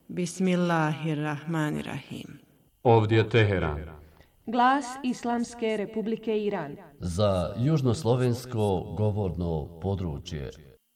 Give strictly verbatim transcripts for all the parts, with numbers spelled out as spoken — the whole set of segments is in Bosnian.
Bismillahirrahmanirrahim. Ovdje Teheran. Glas Islamske Republike Iran. Za južnoslovensko govorno područje.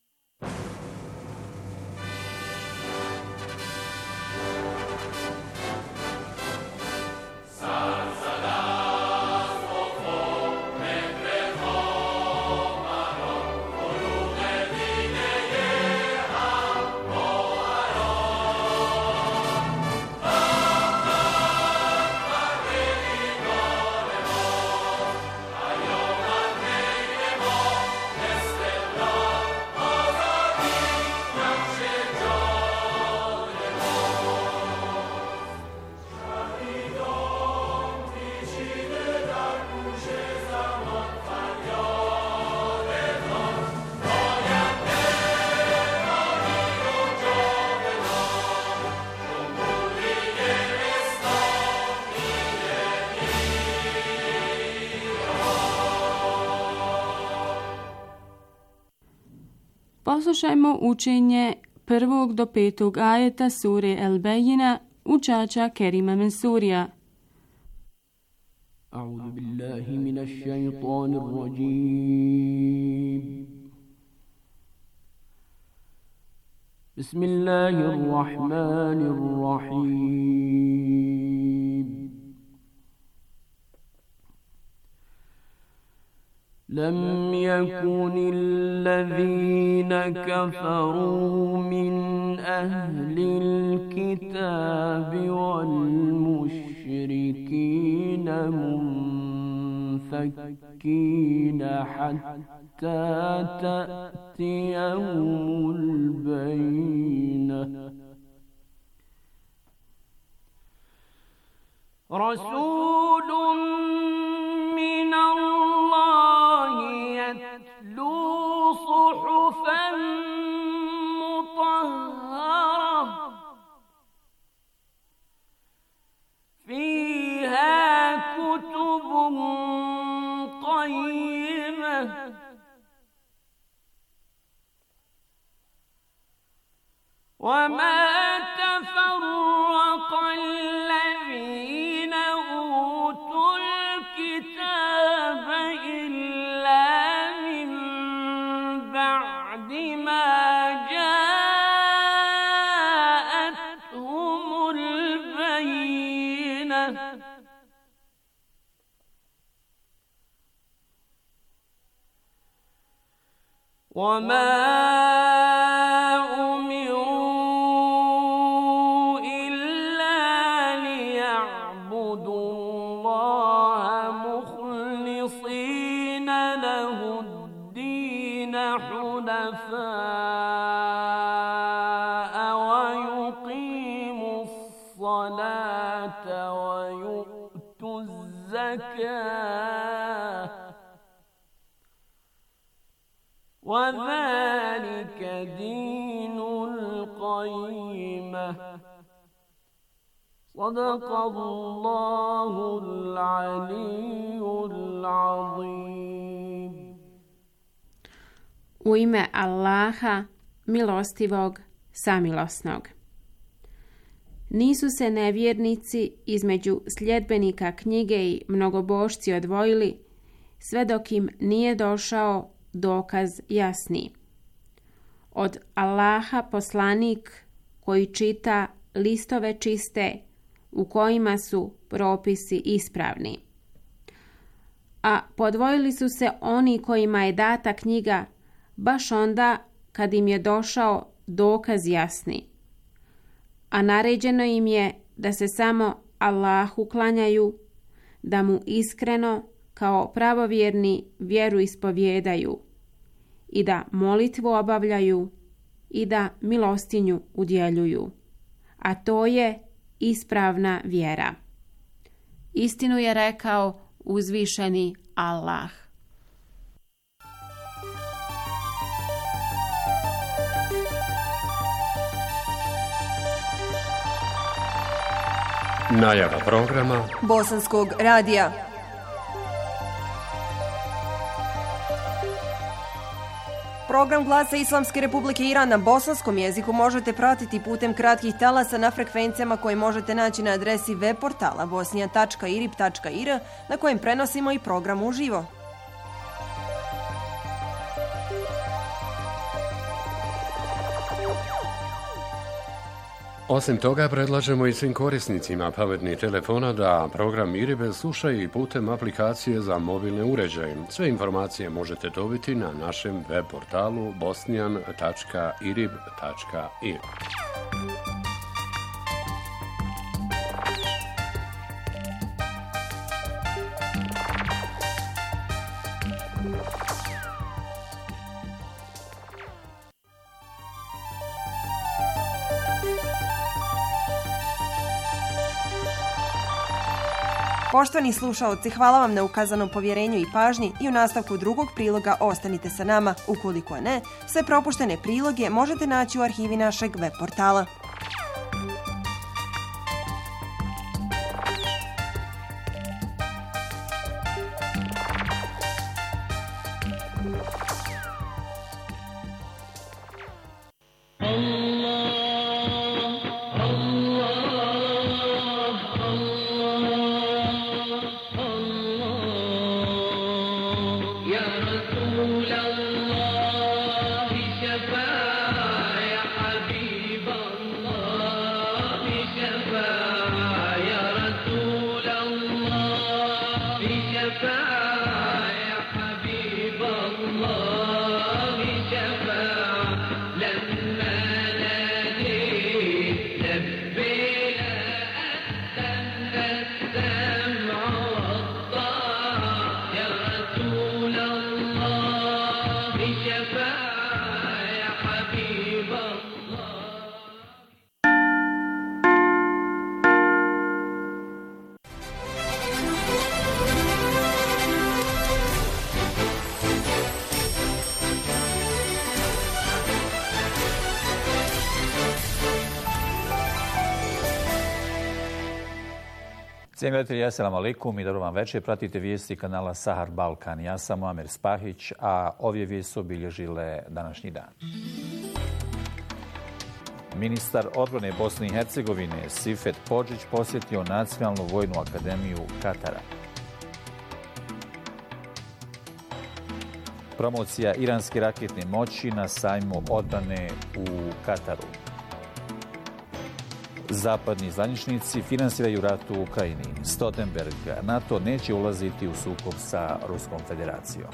Poslušajmo učenje prvog do petog ajeta sure El-Bejina učača Kerima Mensurija. A'udhu billahi minash shaytanir rajim. Bismillahirrahmanirrahim. لم يكن الذين كفروا من أهل الكتاب والمشركين منفكين حتى تأتيهم البينة رسول من الله يتلو صحفا مطهرة فيها كتب قيمة وما تفرق الذين أوتوا الكتاب إلا من بعد ما جاءتهم البينة وما وذلك دين القيمة صدق الله العلي العظيم. U ime Allaha, milostivog, samilosnog. Nisu se nevjernici između sljedbenika knjige i mnogobošci odvojili, sve dok im nije došao dokaz jasni. Od Allaha poslanik koji čita listove čiste u kojima su propisi ispravni. A podvojili su se oni kojima je data knjiga baš onda kad im je došao dokaz jasni. A naređeno im je da se samo Allahu klanjaju, da mu iskreno kao pravovjerni vjeru ispovjedaju i da molitvu obavljaju i da milostinju udjeljuju. A to je ispravna vjera. Istinu je rekao uzvišeni Allah. Najava programa Bosanskog radija. Program Glasa Islamske Republike Iran na bosanskom jeziku možete pratiti putem kratkih talasa na frekvencijama koje možete naći na adresi web portala bosnijan tačka irib tačka ir na kojem prenosimo i program uživo. Osim toga, predlažemo i svim korisnicima pametnih telefona da program Iribe slušaju i putem aplikacije za mobilne uređaje. Sve informacije možete dobiti na našem web portalu bosnijan tačka irib tačka ir. Poštovani slušaoci, hvala vam na ukazanom povjerenju i pažnji i u nastavku drugog priloga ostanite sa nama. Ukoliko ne, sve propuštene priloge možete naći u arhivi našeg web portala. Cijenjeni gledatelji, assalamu alaikum i dobro vam večer. Pratite vijesti kanala Sahar Balkan. Ja sam Muamer Spahić, a ove vijesti obilježile današnji dan. Ministar odbrane Bosne i Hercegovine Sifet Podžić posjetio Nacionalnu vojnu akademiju Katara. Promocija iranske raketne moći na sajmu odbrane u Kataru. Zapadni zvaničnici finansiraju rat u Ukrajini. Stoltenberg, NATO neće ulaziti u sukob sa Ruskom federacijom.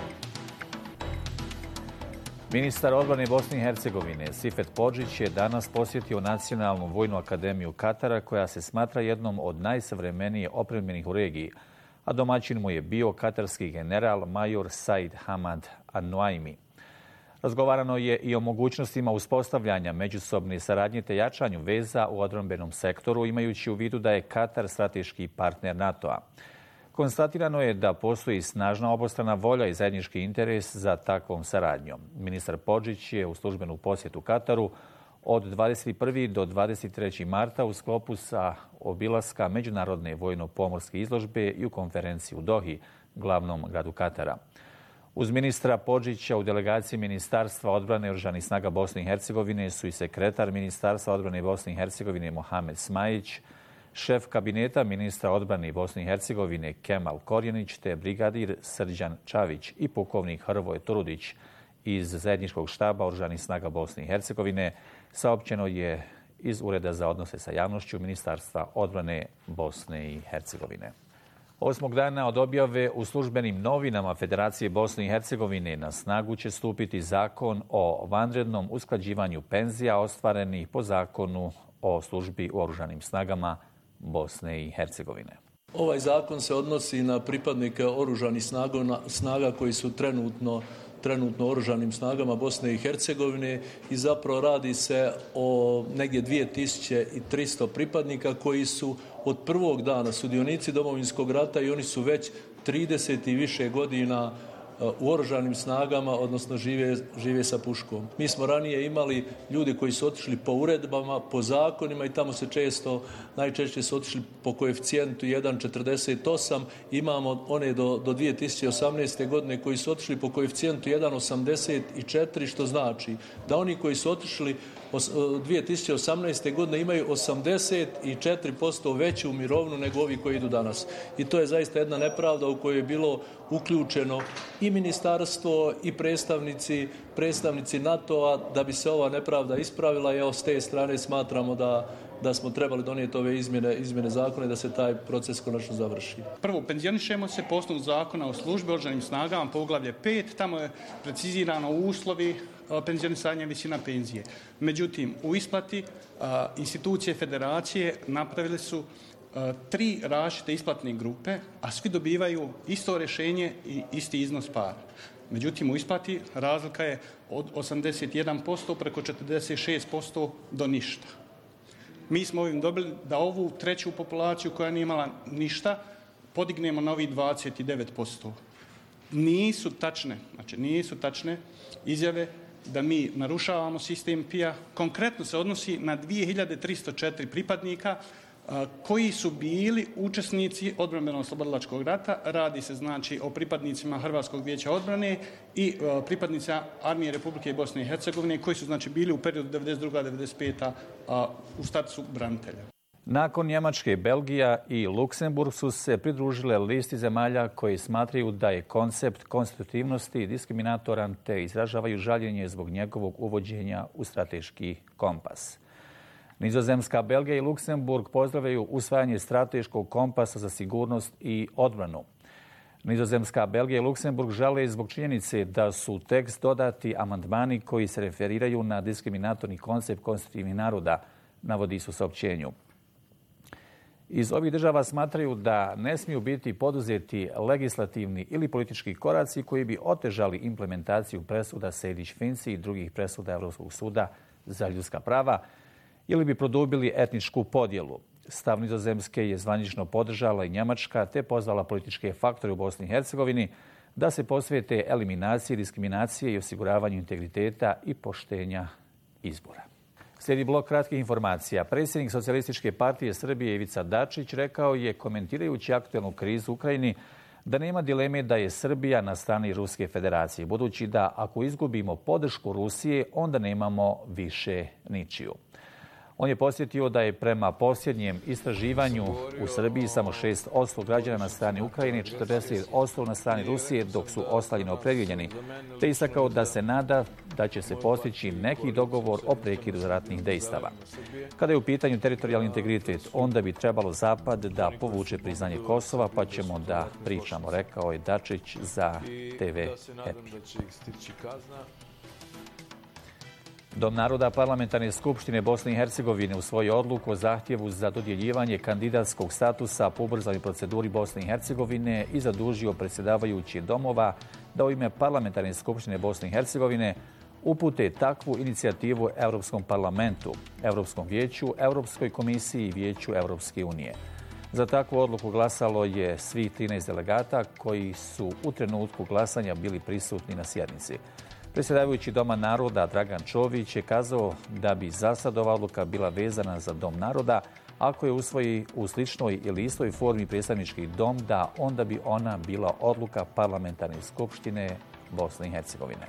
Ministar odbrane Bosne i Hercegovine Sifet Podžić je danas posjetio Nacionalnu vojnu akademiju Katara, koja se smatra jednom od najsavremenije opremljenih u regiji, a domaćin mu je bio katarski general major Said Hamad An-Nuaimi. Razgovarano je i o mogućnostima uspostavljanja međusobne saradnje te jačanju veza u odbrambenom sektoru, imajući u vidu da je Katar strateški partner NATO-a. Konstatirano je da postoji snažna obostrana volja i zajednički interes za takvom saradnjom. Ministar Podžić je u službenu posjetu Kataru od dvadeset prvog do dvadeset trećeg marta u sklopu sa obilaska Međunarodne vojno-pomorske izložbe i u konferenciji u Dohi, glavnom gradu Katara. Uz ministra Podžića u delegaciji Ministarstva odbrane i oružanih snaga Bosne i Hercegovine su i sekretar Ministarstva odbrane Bosne i Hercegovine Mohamed Smajić, šef kabineta ministra odbrane Bosne i Hercegovine Kemal Korjenić te brigadir Srđan Čavić i pukovnik Hrvoje Turudić iz zajedničkog štaba oružanih snaga Bosne i Hercegovine, saopćeno je iz Ureda za odnose sa javnošću Ministarstva odbrane Bosne i Hercegovine. Osmog dana od objave u službenim novinama Federacije Bosne i Hercegovine na snagu će stupiti zakon o vanrednom usklađivanju penzija ostvarenih po zakonu o službi u oružanim snagama Bosne i Hercegovine. Ovaj zakon se odnosi na pripadnike oružanih snaga, snaga koji su trenutno trenutno oružanim snagama Bosne i Hercegovine i zapravo radi se o negdje dvije tisuće tristo pripadnika koji su od prvog dana sudionici Domovinskog rata i oni su već trideset i više godina u oružanim snagama, odnosno žive, žive sa puškom. Mi smo ranije imali ljudi koji su otišli po uredbama, po zakonima i tamo se često, najčešće su otišli po koeficijentu jedan zarez četrdeset osam. Imamo one do, do dvije tisuće osamnaeste. godine koji su otišli po koeficijentu jedan zarez osamdeset četiri, što znači da oni koji su otišli dvije tisuće osamnaeste. godine imaju osamdeset četiri posto veću mirovinu nego ovi koji idu danas. I to je zaista jedna nepravda u kojoj je bilo uključeno i ministarstvo i predstavnici, predstavnici NATO-a da bi se ova nepravda ispravila. I s te strane smatramo da, da smo trebali donijeti ove izmjene, izmjene zakona i da se taj proces konačno završi. Prvo, penzionišemo se po osnovu zakona o službi oružanim snagama, poglavlje pet, tamo je precizirano uslovi penzionisanja i visina penzije. Međutim, u isplati a, institucije federacije napravili su a, tri različite isplatne grupe, a svi dobivaju isto rješenje i isti iznos para. Međutim, u isplati razlika je od osamdeset jedan posto preko četrdeset šest posto do ništa. Mi smo ovim dobili da ovu treću populaciju koja nije imala ništa podignemo na ovih dvadeset devet posto. Nisu tačne, znači nisu tačne izjave da mi narušavamo sistem P I A. Konkretno se odnosi na dvije hiljade tristo četiri pripadnika a, koji su bili učesnici odbrambeno-oslobodilačkog rata. Radi se znači o pripadnicima Hrvatskog vijeća odbrane i a, pripadnicima Armije Republike Bosne i Hercegovine koji su znači bili u periodu devedeset druga do devedeset peta. A, u statusu branitelja. Nakon Njemačke, Belgija i Luksemburg su se pridružile listi zemalja koji smatraju da je koncept konstitutivnosti diskriminatoran te izražavaju žaljenje zbog njegovog uvođenja u strateški kompas. Nizozemska, Belgija i Luksemburg pozdravljaju usvajanje strateškog kompasa za sigurnost i odbranu. Nizozemska, Belgija i Luksemburg žale zbog činjenice da su u tekst dodati amandmani koji se referiraju na diskriminatorni koncept konstitutivnih naroda, navodi se u saopćenju. Iz ovih država smatraju da ne smiju biti poduzeti legislativni ili politički koraci koji bi otežali implementaciju presuda Sejdić-Finci i drugih presuda Evropskog suda za ljudska prava ili bi produbili etničku podjelu. Stav Nizozemske je zvanično podržala i Njemačka te pozvala političke faktore u Bosni i Hercegovini da se posvete eliminaciji diskriminacije i osiguravanju integriteta i poštenja izbora. Slijedi blok kratkih informacija. Predsjednik Socijalističke partije Srbije Ivica Dačić rekao je, komentirajući aktuelnu krizu u Ukrajini, da nema dileme da je Srbija na strani Ruske federacije, budući da ako izgubimo podršku Rusije, onda nemamo više ničiju. On je podsjetio da je prema posljednjem istraživanju u Srbiji samo šest posto građana na strani Ukrajine, četrdeset posto na strani Rusije, dok su ostali neopredjeljeni, te istakao da se nada da će se postići neki dogovor o prekidu ratnih dejstava. Kada je u pitanju teritorijalni integritet, onda bi trebalo Zapad da povuče priznanje Kosova, pa ćemo da pričamo, rekao je Dačić za te ve Epi. Dom naroda Parlamentarne skupštine Bosne i Hercegovine usvojio odluku o zahtjevu za dodjeljivanje kandidatskog statusa po ubrzanoj proceduri Bosne i Hercegovine i zadužio predsjedavajući domova da u ime Parlamentarne skupštine Bosne i Hercegovine upute takvu inicijativu Europskom parlamentu, Europskom vijeću, Europskoj komisiji i Vijeću Europske unije. Za takvu odluku glasalo je svih trinaest delegata koji su u trenutku glasanja bili prisutni na sjednici. Predsjedavajući Doma naroda Dragan Čović je kazao da bi za sad ova odluka bila vezana za Dom naroda. Ako je usvoji u sličnoj ili istoj formi predstavnički dom, da onda bi ona bila odluka Parlamentarne skupštine Bosne i Hercegovine.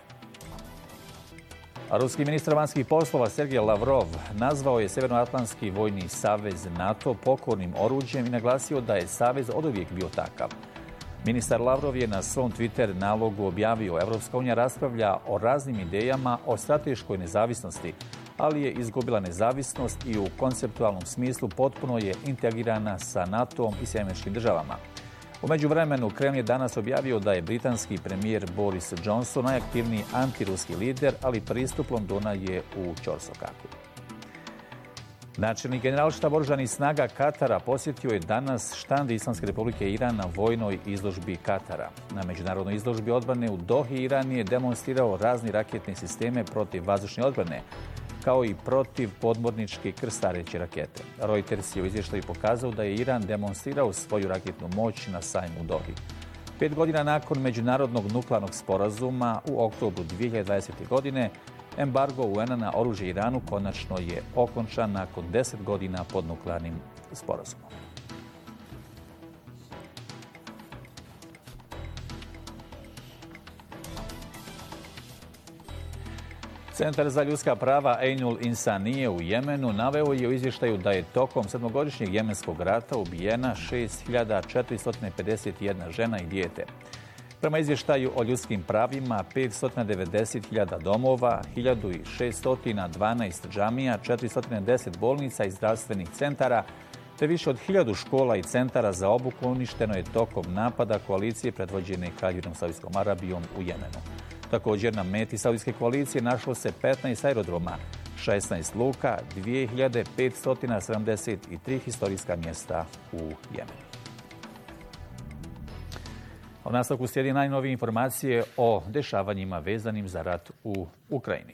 A ruski ministar vanjskih poslova Sergej Lavrov nazvao je Sjevernoatlantski vojni savez NATO pokornim oruđem i naglasio da je savez oduvijek bio takav. Ministar Lavrov je na svom Twitter nalogu objavio Evropska unija raspravlja o raznim idejama o strateškoj nezavisnosti, ali je izgubila nezavisnost i u konceptualnom smislu potpuno je integrirana sa NATO-om i Sjedinjenim Američkim Državama. U međuvremenu Kreml je danas objavio da je britanski premijer Boris Johnson najaktivniji antiruski lider, ali pristup Londona je u ćorsokaku. Načelnik generalštaba oružanih snaga Katara posjetio je danas štand Islamske Republike Iran na vojnoj izložbi Katara. Na međunarodnoj izložbi odbrane u Dohi Iran je demonstrirao razni raketne sisteme protiv vazdušne odbrane, kao i protiv podmorničke krstareće rakete. Reuters je u izvještaju pokazao da je Iran demonstrirao svoju raketnu moć na sajmu u Dohi. Pet godina nakon međunarodnog nuklearnog sporazuma u oktobru dvije hiljade dvadesete. godine, embargo U N-a na oružje Iranu konačno je okončan nakon deset godina pod nuklearnim sporazumom. Centar za ljudska prava Ejnul Insanije u Jemenu naveo je u izvještaju da je tokom sedmogodišnjeg jemenskog rata ubijena šest hiljada četiristo pedeset jedna žena i dijete. Prema izvještaju o ljudskim pravima, petsto devedeset hiljada domova, hiljadu šeststo dvanaest džamija, četiristo deset bolnica i zdravstvenih centara, te više od hiljadu škola i centara za obuku uništeno je tokom napada koalicije predvođene Kraljevinom Saudijskom Arabijom u Jemenu. Također na meti saudijske koalicije našlo se petnaest aerodroma, šesnaest luka, dvije hiljade petsto sedamdeset tri historijska mjesta u Jemenu. U nastavku slijedi najnovije informacije o dešavanjima vezanim za rat u Ukrajini.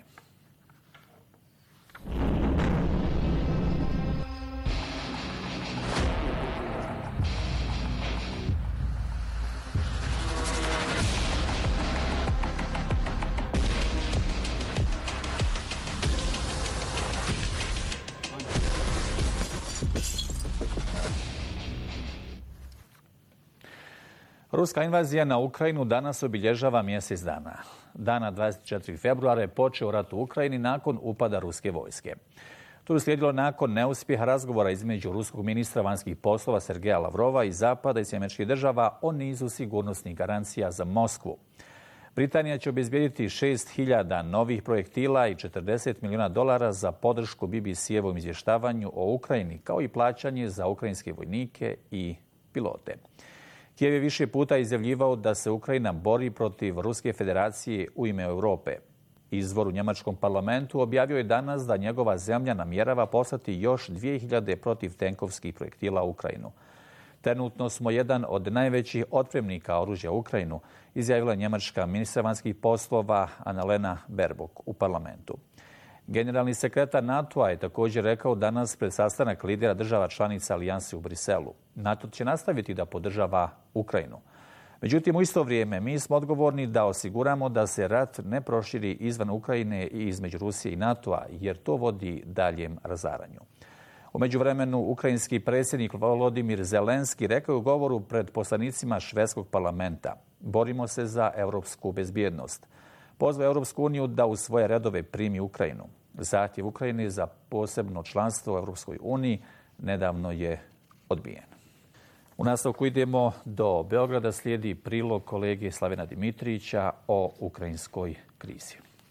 Ruska invazija na Ukrajinu danas obilježava mjesec dana. Dana dvadeset četvrtog februara je počeo rat u Ukrajini nakon upada ruske vojske. To je uslijedilo nakon neuspjeha razgovora između ruskog ministra vanjskih poslova Sergeja Lavrova i Zapada i Sjedinjenih Država o nizu sigurnosnih garancija za Moskvu. Britanija će obezbijediti šest hiljada novih projektila i četrdeset milijuna dolara za podršku B B C-evom izvještavanju o Ukrajini, kao i plaćanje za ukrajinske vojnike i pilote. Kijev je više puta izjavljivao da se Ukrajina bori protiv Ruske federacije u ime Europe. Izvor u njemačkom parlamentu objavio je danas da njegova zemlja namjerava poslati još dvije hiljade protivtenkovskih projektila u Ukrajinu. Trenutno smo jedan od najvećih otpremnika oružja u Ukrajinu, izjavila njemačka ministra vanjskih poslova Annalena Baerbock u parlamentu. Generalni sekretar NATO-a je također rekao danas pred sastanak lidera država članica alijanse u Briselu. NATO će nastaviti da podržava Ukrajinu. Međutim, u isto vrijeme mi smo odgovorni da osiguramo da se rat ne proširi izvan Ukrajine i između Rusije i NATO-a, jer to vodi daljem razaranju. U međuvremenu, ukrajinski predsjednik Volodimir Zelenski rekao je u govoru pred poslanicima švedskog parlamenta: borimo se za europsku bezbjednost. Pozvao Europsku uniju da u svoje redove primi Ukrajinu. Zahtjev Ukrajine za posebno članstvo u Europskoj uniji nedavno je odbijen. U nastavku idemo do Beograda, slijedi prilog kolege Slavena Dimitrijića o ukrajinskoj krizi.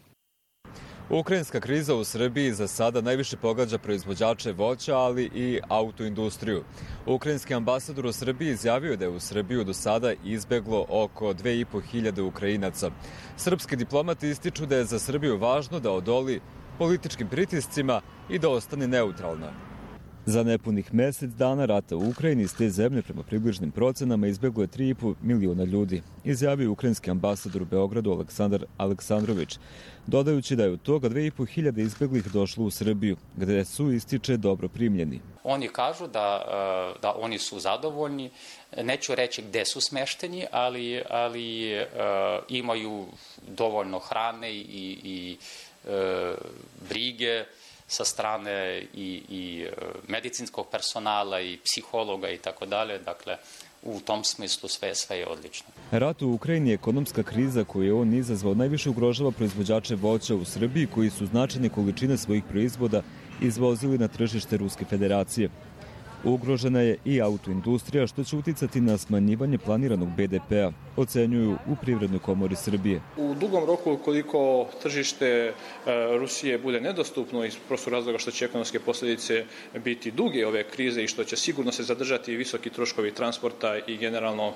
Ukrajinska kriza u Srbiji za sada najviše pogađa proizvođače voća, ali i autoindustriju. Ukrajinski ambasador u Srbiji izjavio da je u Srbiju do sada izbeglo oko dve i po hiljade Ukrajinaca. Srpski diplomati ističu da je za Srbiju važno da odoli političkim pritiscima i da ostane neutralna. Za nepunih mjesec dana rata u Ukrajini iz te zemlje prema približnim procenama izbjeglo je tri i po miliona ljudi, izjavio ukrajinski ambasador u Beogradu Aleksandar Aleksandrović, dodajući da je od toga dve i po hiljade izbjeglih došlo u Srbiju, gdje su, ističe, dobro primljeni. Oni kažu da, da oni su zadovoljni, neću reći gdje su smešteni, ali, ali uh, imaju dovoljno hrane i, i uh, brige sa strane i, i medicinskog personala i psihologa i tako dalje. Dakle, u tom smislu sve, sve je odlično. Rat u Ukrajini je ekonomska kriza koju je on izazvao najviše ugrožava proizvođače voća u Srbiji koji su značajne količine svojih proizvoda izvozili na tržište Ruske federacije. Ugrožena je i autoindustrija, što će uticati na smanjivanje planiranog be de pea, ocenjuju u Privrednoj komori Srbije. U dugom roku, ukoliko tržište Rusije bude nedostupno iz prostog razloga što će ekonomske posljedice biti duge ove krize i što će sigurno se zadržati visoki troškovi transporta i generalno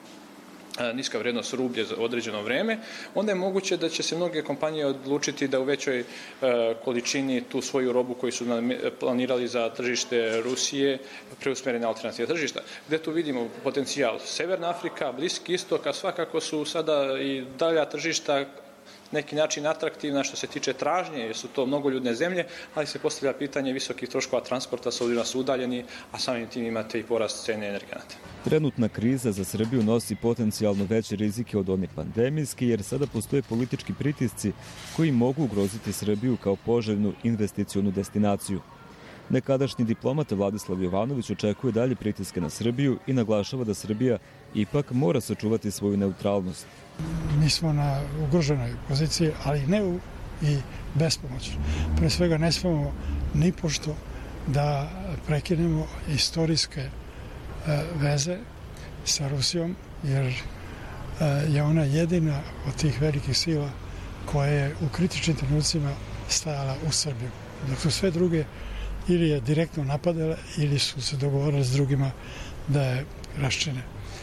niska vrednost rublje za određeno vreme, onda je moguće da će se mnoge kompanije odlučiti da u većoj količini tu svoju robu koju su planirali za tržište Rusije preusmere na alternativne tržišta. Gde tu vidimo potencijal? Severna Afrika, Bliski istok, a svakako su sada i dalja tržišta neki način atraktivna što se tiče tražnje, jer su to mnogoljudne zemlje, ali se postavlja pitanje visokih troškova transporta s obzirom da su udaljeni, a samim tim imate i porast cene energenata. Trenutna kriza za Srbiju nosi potencijalno veće rizike od one pandemijske, jer sada postoje politički pritisci koji mogu ugroziti Srbiju kao poželjnu investicionu destinaciju. Nekadašnji diplomata Vladislav Jovanović očekuje dalje pritiske na Srbiju i naglašava da Srbija ipak mora sačuvati svoju neutralnost. Mi smo na ugroženoj poziciji, ali ne u, i bespomoćno. Pre svega ne smemo ni pošto da prekinemo istorijske e, veze sa Rusijom, jer e, je ona jedina od tih velikih sila koja je u kritičnim trenucima stajala u Srbiju. Dok su sve druge ili je direktno napadale ili su se dogovorili s drugima da je raščine.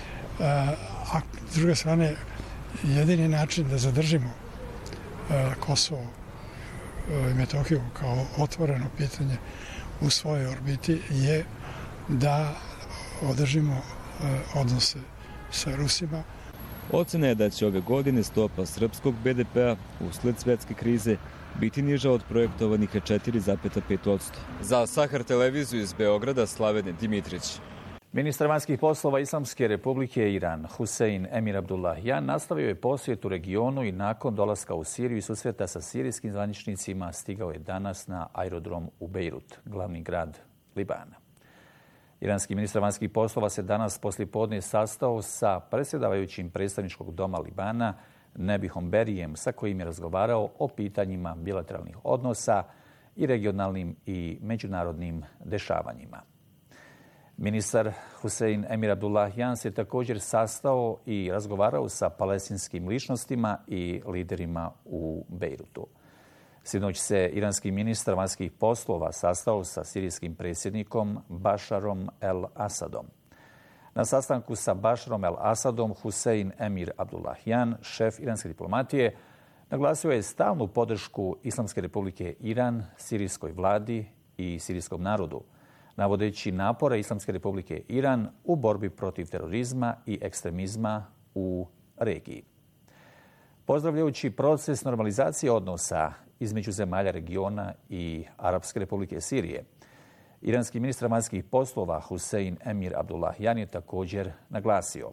A s druge strane, jedini način da zadržimo Kosovo i Metohiju kao otvoreno pitanje u svojoj orbiti je da održimo odnose sa Rusima. Ocena je da će ove godine stopa srpskog be de pea usled svetske krize biti niža od projektovanih četiri zarez pet posto. Za Sahar televiziju iz Beograda Slavene Dimitrić. Ministar vanjskih poslova Islamske republike Iran, Husein Emir Abdullahian, nastavio je posjet u regionu i nakon dolaska u Siriju i susreta sa sirijskim zvaničnicima stigao je danas na aerodrom u Bejrut, glavni grad Libana. Iranski ministar vanjskih poslova se danas poslijepodne sastao sa predsjedavajućim predstavničkog doma Libana Nebihom Berijem, sa kojim je razgovarao o pitanjima bilateralnih odnosa i regionalnim i međunarodnim dešavanjima. Ministar Husein Emir Abdullahian se također sastao i razgovarao sa palestinskim ličnostima i liderima u Bejrutu. Sinoć se iranski ministar vanjskih poslova sastao sa sirijskim predsjednikom Bašarom el-Asadom. Na sastanku sa Bašarom el-Asadom Husein Emir Abdullahian, šef iranske diplomatije, naglasio je stalnu podršku Islamske republike Iran, sirijskoj vladi i sirijskom narodu, navodeći napore Islamske republike Iran u borbi protiv terorizma i ekstremizma u regiji. Pozdravljajući proces normalizacije odnosa između zemalja regiona i Arapske republike Sirije, iranski ministar vanjskih poslova Husein Emir Abdullahian je također naglasio: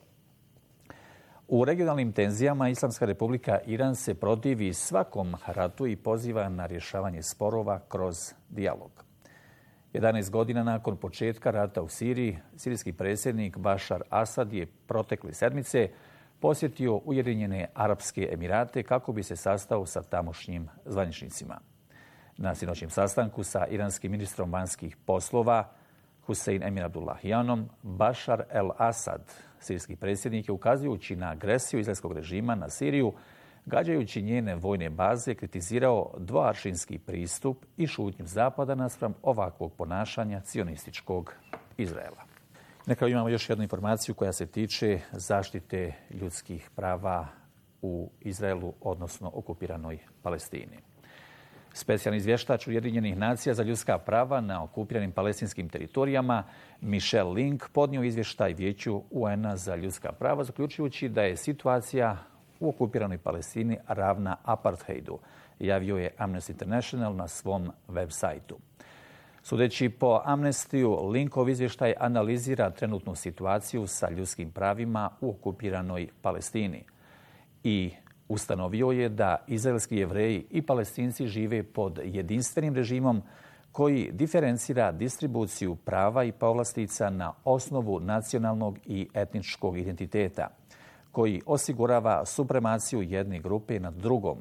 u regionalnim tenzijama Islamska republika Iran se protivi svakom ratu i poziva na rješavanje sporova kroz dijalog. jedanaest godina nakon početka rata u Siriji, sirijski predsjednik Bašar Asad je protekle sedmice posjetio Ujedinjene Arapske Emirate kako bi se sastao sa tamošnjim zvaničnicima. Na sinoćnjem sastanku sa iranskim ministrom vanjskih poslova Husein Emir Abdullahianom, Bašar el-Asad, sirijski predsjednik, je ukazujući na agresiju izraelskog režima na Siriju, gađajući njene vojne baze, kritizirao dvoaršinski pristup i šutnju Zapada naspram ovakvog ponašanja cionističkog Izraela. Na kraju imamo još jednu informaciju koja se tiče zaštite ljudskih prava u Izraelu, odnosno okupiranoj Palestini. Specijalni izvještač Ujedinjenih nacija za ljudska prava na okupiranim palestinskim teritorijama Michel Link podnio izvještaj Vijeću U N-a za ljudska prava, zaključujući da je situacija u okupiranoj Palestini ravna apartheidu, javio je Amnesty International na svom web sajtu. Sudeći po Amnestiju, Linkov izvještaj analizira trenutnu situaciju sa ljudskim pravima u okupiranoj Palestini i ustanovio je da izraelski Jevreji i Palestinci žive pod jedinstvenim režimom koji diferencira distribuciju prava i povlastica na osnovu nacionalnog i etničkog identiteta, koji osigurava supremaciju jedne grupe nad drugom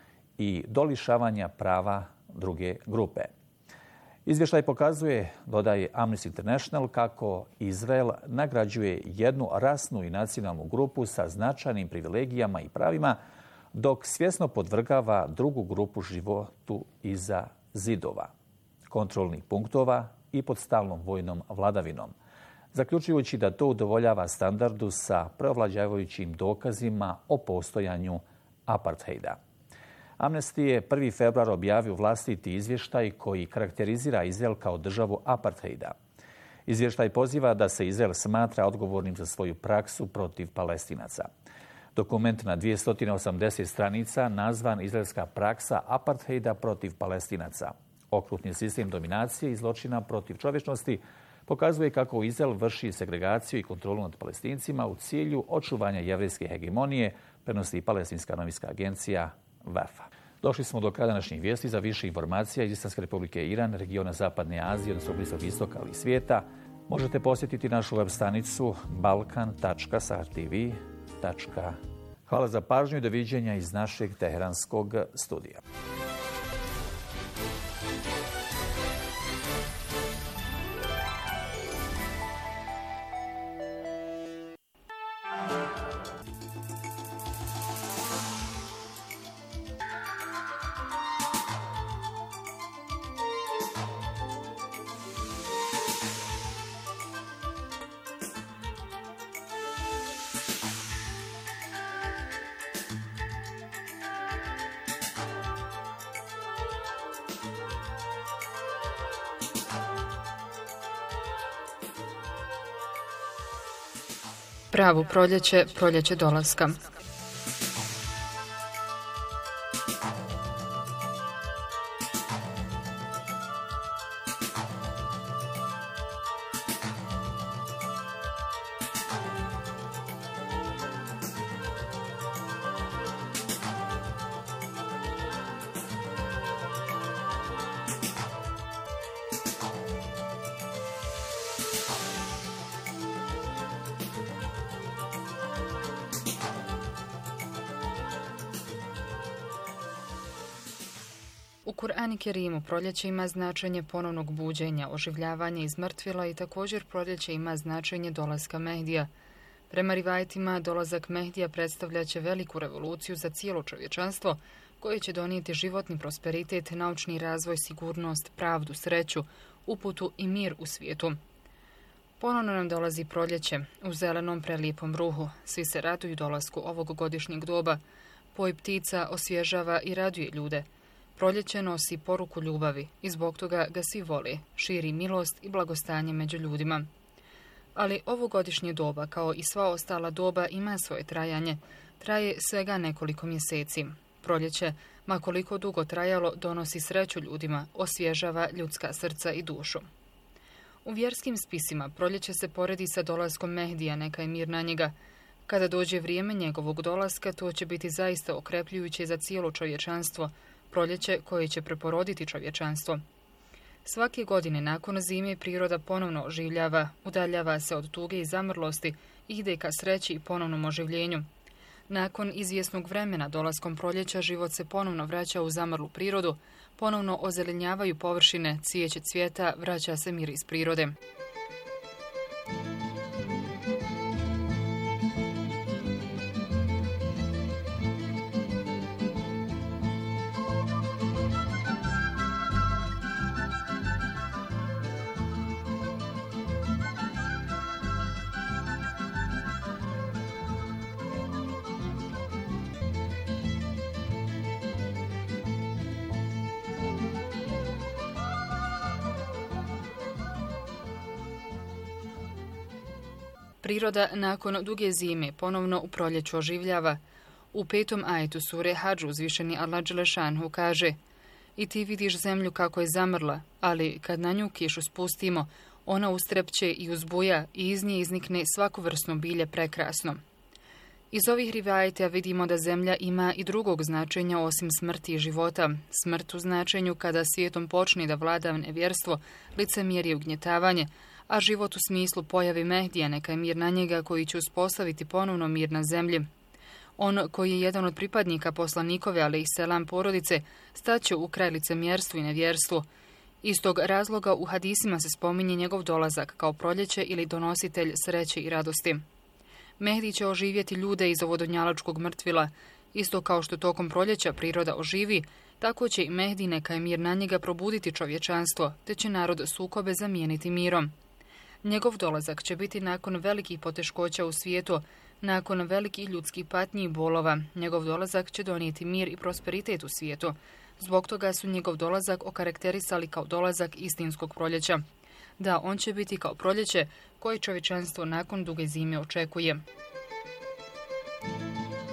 i do lišavanja prava druge grupe. Izvještaj pokazuje, dodaje Amnesty International, kako Izrael nagrađuje jednu rasnu i nacionalnu grupu sa značajnim privilegijama i pravima, dok svjesno podvrgava drugu grupu životu iza zidova, kontrolnih punktova i pod stalnom vojnom vladavinom, zaključujući da to udovoljava standardu sa preovlađavajućim dokazima o postojanju apartheida. Amnesty je prvi februar objavio vlastiti izvještaj koji karakterizira Izrael kao državu apartheida. Izvještaj poziva da se Izrael smatra odgovornim za svoju praksu protiv Palestinaca. Dokument na dvjesto osamdeset stranica nazvan Izraelska praksa apartheida protiv Palestinaca. Okrutni sistem dominacije i zločina protiv čovječnosti pokazuje kako Izrael vrši segregaciju i kontrolu nad Palestincima u cilju očuvanja jevrejske hegemonije, prenosi Palestinska novinska agencija Vafa. Došli smo do kraja današnjih vijesti. Za više informacija iz Islamske Republike Iran, regiona Zapadne Azije, odnosno Bliskog istoka, ali i svijeta, možete posjetiti našu web stranicu balkan tačka sahar t v tačka r u. Hvala za pažnju i doviđenja iz našeg teheranskog studija. Pravo proljeće, proljeće dolaska. U Kur'an i Kerimu proljeće ima značenje ponovnog buđenja, oživljavanja iz mrtvila i također proljeće ima značenje dolaska Mehdija. Prema rivajetima, dolazak Mehdija predstavljaće veliku revoluciju za cijelo čovječanstvo, koje će donijeti životni prosperitet, naučni razvoj, sigurnost, pravdu, sreću, uputu i mir u svijetu. Ponovno nam dolazi proljeće, u zelenom prelijepom ruhu. Svi se raduju dolasku ovog godišnjeg doba. Poj ptica osvježava i raduje ljude. Proljeće nosi poruku ljubavi i zbog toga ga svi vole, širi milost i blagostanje među ljudima. Ali ovo godišnje doba, kao i sva ostala doba, ima svoje trajanje. Traje svega nekoliko mjeseci. Proljeće, ma koliko dugo trajalo, donosi sreću ljudima, osvježava ljudska srca i dušu. U vjerskim spisima proljeće se poredi sa dolaskom Mehdija, neka je mir na njega. Kada dođe vrijeme njegovog dolaska, to će biti zaista okrepljujuće za cijelo čovječanstvo, proljeće koje će preporoditi čovječanstvo. Svake godine nakon zime priroda ponovno oživljava, udaljava se od tuge i zamrlosti, ide ka sreći i ponovnom oživljenju. Nakon izvjesnog vremena dolaskom proljeća život se ponovno vraća u zamrlu prirodu, ponovno ozelenjavaju površine, cvijeće cvijeta, vraća se mir iz prirode. Priroda nakon duge zime ponovno u proljeću oživljava. U petom ajetu sure Hadž uzvišeni Allah dželešanhu kaže: I ti vidiš zemlju kako je zamrla, ali kad na nju kišu spustimo, ona ustrepće i uzbuja i iz nje iznikne svakovrsno bilje prekrasno. Iz ovih rivajeta vidimo da zemlja ima i drugog značenja osim smrti i života. Smrt u značenju kada svijetom počne da vlada nevjerstvo, licemjerje i ugnjetavanje, a život u smislu pojavi Mehdija, neka je mir na njega koji će uspostaviti ponovno mir na zemlji. On, koji je jedan od pripadnika poslanikove, ali i selam porodice, staće u kraj licemjerstvu i nevjerstvu. Iz tog razloga u hadisima se spominje njegov dolazak kao proljeće ili donositelj sreće i radosti. Mehdi će oživjeti ljude iz ovodonjalačkog mrtvila. Isto kao što tokom proljeća priroda oživi, tako će i Mehdi, neka je mir na njega, probuditi čovječanstvo, te će narod sukobe zamijeniti mirom. Njegov dolazak će biti nakon velikih poteškoća u svijetu, nakon velikih ljudskih patnji i bolova. Njegov dolazak će donijeti mir i prosperitet u svijetu. Zbog toga su njegov dolazak okarakterisali kao dolazak istinskog proljeća. Da, on će biti kao proljeće koje čovječanstvo nakon duge zime očekuje.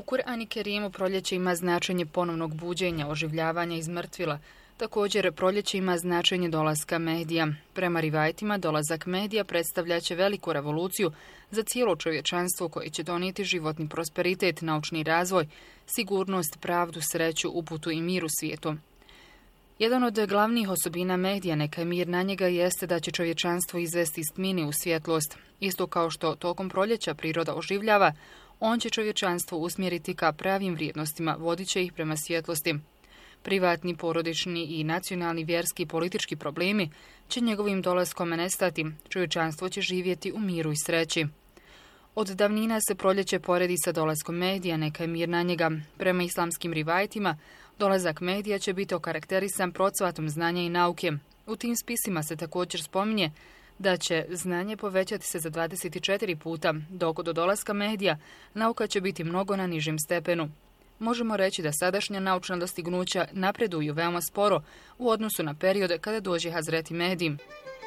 Kur'an Kerimu proljeće ima značenje ponovnog buđenja, oživljavanja iz mrtvila. Također, proljeće ima značenje dolaska Mehdija. Prema rivajtima, dolazak Mehdija predstavljaće veliku revoluciju za cijelo čovječanstvo koje će donijeti životni prosperitet, naučni razvoj, sigurnost, pravdu, sreću, uputu i mir u svijetu. Jedan od glavnih osobina Mehdija, neka je mir na njega, jeste da će čovječanstvo izvesti iz tmine u svjetlost. Isto kao što tokom proljeća priroda oživljava, on će čovječanstvo usmjeriti ka pravim vrijednostima, vodit će ih prema svjetlosti. Privatni, porodični i nacionalni, vjerski i politički problemi će njegovim dolaskom nestati, čovječanstvo će živjeti u miru i sreći. Od davnina se proljeće poredi sa dolaskom Mehdija, neka je mir na njega. Prema islamskim rivajtima, dolazak Mehdija će biti okarakterisan procvatom znanja i nauke. U tim spisima se također spominje da će znanje povećati se za dvadeset četiri puta, dok do dolaska Mehdija nauka će biti mnogo na nižem stepenu. Možemo reći da sadašnja naučna dostignuća napreduju veoma sporo u odnosu na period kada dođe Hazreti Mehdi.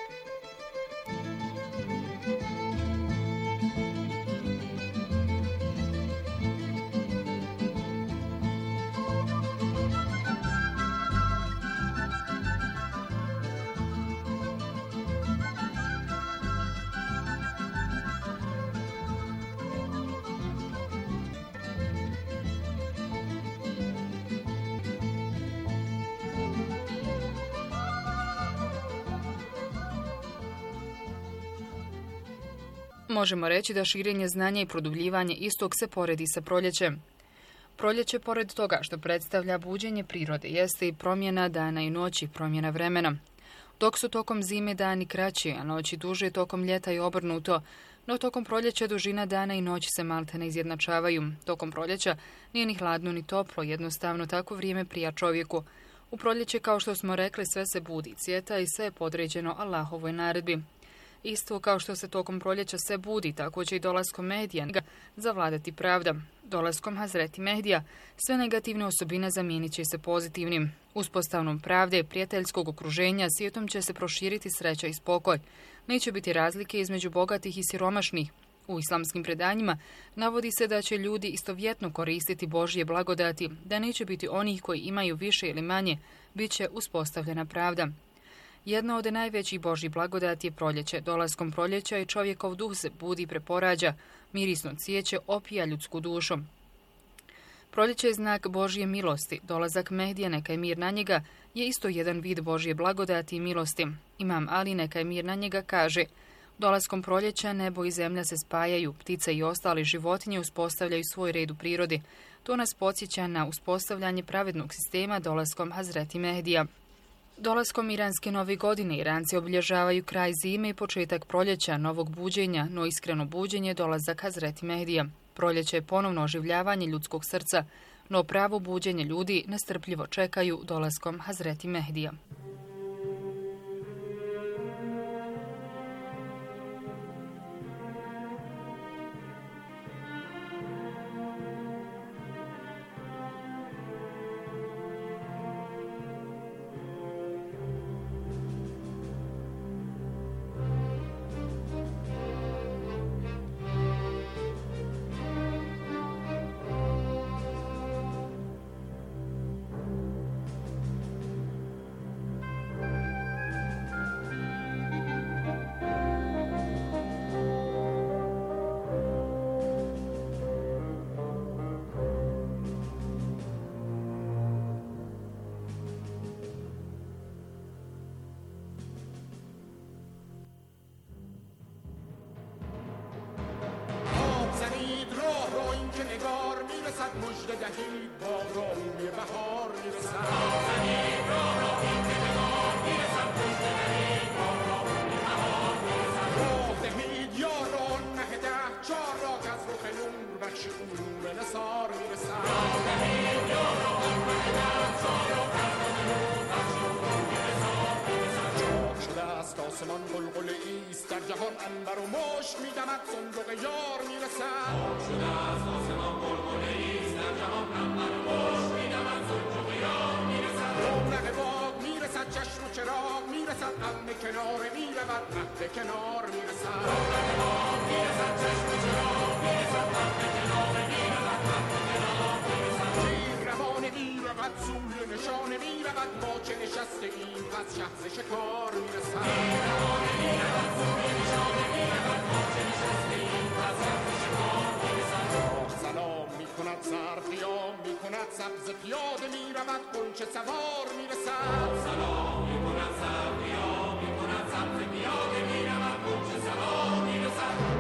Možemo reći da širenje znanja i produbljivanje istog se poredi sa proljećem. Proljeće, pored toga što predstavlja buđenje prirode, jeste i promjena dana i noći, promjena vremena. Dok su tokom zime dani kraći, a noći duže, tokom ljeta i obrnuto, no tokom proljeća dužina dana i noći se maltene izjednačavaju. Tokom proljeća nije ni hladno ni toplo, jednostavno tako vrijeme prija čovjeku. U proljeće, kao što smo rekli, sve se budi, cvjeta i sve je podređeno Allahovoj naredbi. Isto kao što se tokom proljeća sve budi, tako će i dolaskom Mehdija zavladati pravda. Dolaskom Hazreti Mehdija sve negativne osobine zamijenit će se pozitivnim. Uspostavnom pravde, prijateljskog okruženja, svijetom će se proširiti sreća i spokoj. Neće biti razlike između bogatih i siromašnih. U islamskim predanjima navodi se da će ljudi istovjetno koristiti Božje blagodati, da neće biti onih koji imaju više ili manje, bit će uspostavljena pravda. Jedna od najvećih Božjih blagodati je proljeće. Dolaskom proljeća i čovjekov duh se budi i preporađa. Mirisno cvijeće opija ljudsku dušu. Proljeće je znak Božje milosti. Dolazak Mehdija, neka je mir na njega, je isto jedan vid Božje blagodati i milosti. Imam Ali, neka je mir na njega, kaže: dolaskom proljeća nebo i zemlja se spajaju, ptice i ostali životinje uspostavljaju svoj red u prirodi. To nas podsjeća na uspostavljanje pravednog sistema dolaskom Hazreti Mehdija. Dolaskom iranske nove godine Iranci obilježavaju kraj zime i početak proljeća, novog buđenja, no iskreno buđenje dolazak Hazreti Mehdija. Proljeće je ponovno oživljavanje ljudskog srca, no pravo buđenje ljudi nestrpljivo čekaju dolaskom Hazreti Mehdija. کنار میرسد میرود با چه نشسته این پس شه ز شکار میرسد سلام میکند سر قیام میکند سبز پیاده میرود غنچه سوار میرسد سلام میکند سر قیام میکند سبز پیاده میرود غنچه سوار میرسد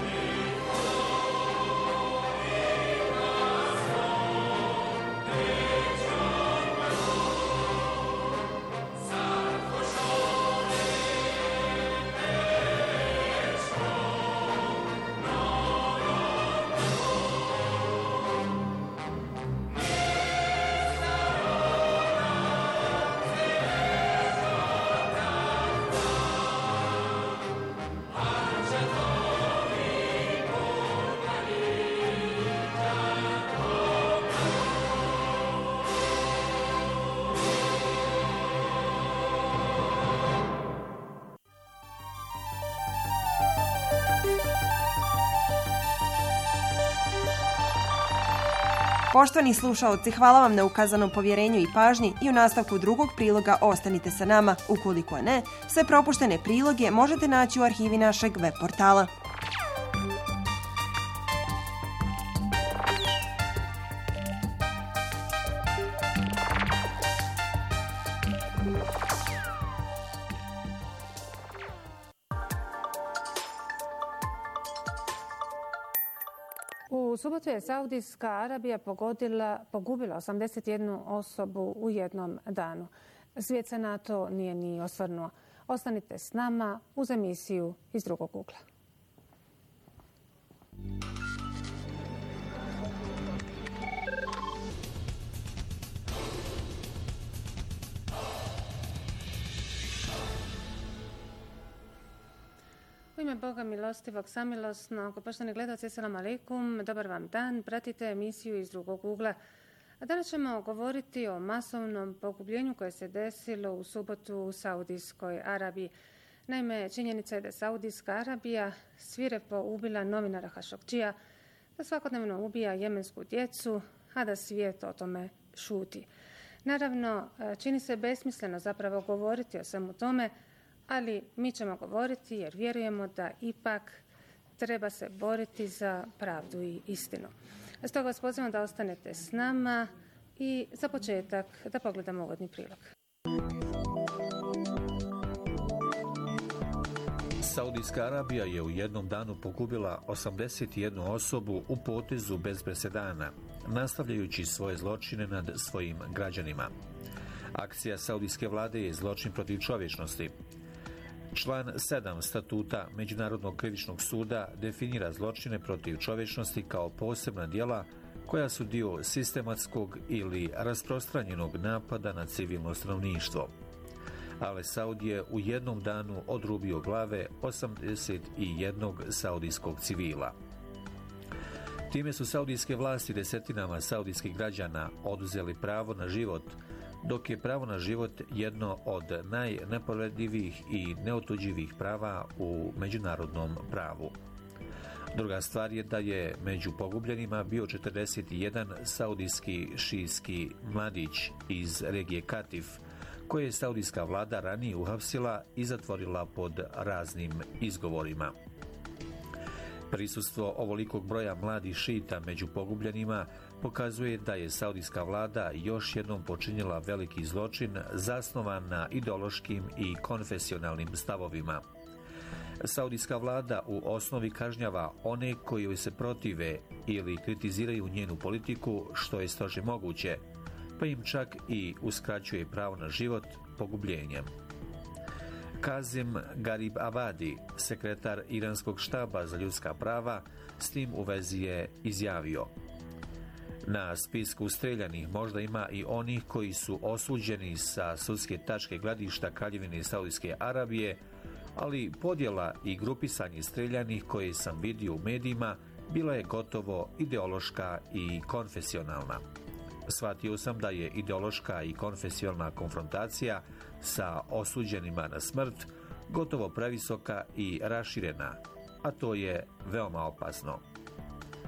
Poštovani slušaoci, hvala vam na ukazanom povjerenju i pažnji i u nastavku drugog priloga ostanite sa nama. Ukoliko ne, sve propuštene priloge možete naći u arhivi našeg web portala. U subotu je Saudijska Arabija pogodila, pogubila osamdeset jednu osobu u jednom danu. Svijet se na to nije ni osvrnuo. Ostanite s nama uz emisiju iz drugog ugla. U ime Boga milostivog, samilosnog, poštovani gledalci, assalamu alaikum, dobar vam dan, pratite emisiju iz drugog ugla. A danas ćemo govoriti o masovnom pogubljenju koje se desilo u subotu u Saudijskoj Arabiji. Naime, činjenica je da Saudijska Arabija svirepo ubila novinara Hašokčija, da svakodnevno ubija jemensku djecu, a da svijet o tome šuti. Naravno, čini se besmisleno zapravo govoriti o svemu tome, ali mi ćemo govoriti jer vjerujemo da ipak treba se boriti za pravdu i istinu. Stoga vas pozivam da ostanete s nama i za početak da pogledamo uvodni prilog. Saudijska Arabija je u jednom danu pogubila osamdeset jednu osobu u potezu bez presedana, nastavljajući svoje zločine nad svojim građanima. Akcija saudijske vlade je zločin protiv čovječnosti. Član sedam statuta Međunarodnog krivičnog suda definira zločine protiv čovječnosti kao posebna djela koja su dio sistematskog ili rasprostranjenog napada na civilno stanovništvo. Al Saud je u jednom danu odrubio glave osamdeset jednog saudijskog civila. Time su saudijske vlasti desetinama saudijskih građana oduzeli pravo na život, dok je pravo na život jedno od najnepovredljivijih i neotuđivih prava u međunarodnom pravu. Druga stvar je da je među pogubljenima bio četrdeset jedan saudijski šijski mladić iz regije Katif, koje je saudijska vlada ranije uhapsila i zatvorila pod raznim izgovorima. Prisustvo ovolikog broja mladih šita među pogubljenima pokazuje da je saudijska vlada još jednom počinila veliki zločin zasnovan na ideološkim i konfesionalnim stavovima. Saudijska vlada u osnovi kažnjava one koji joj se protive ili kritiziraju njenu politiku što je strože moguće, pa im čak i uskraćuje pravo na život pogubljenjem. Kazim Garib Abadi, sekretar Iranskog štaba za ljudska prava, s tim u vezi je izjavio: na spisku streljanih možda ima i onih koji su osuđeni sa sudske tačke gledišta Kraljevine Saudijske Arabije, ali podjela i grupisanje streljanih koje sam vidio u medijima bila je gotovo ideološka i konfesionalna. Shvatio sam da je ideološka i konfesionalna konfrontacija sa osuđenima na smrt gotovo previsoka i raširena, a to je veoma opasno.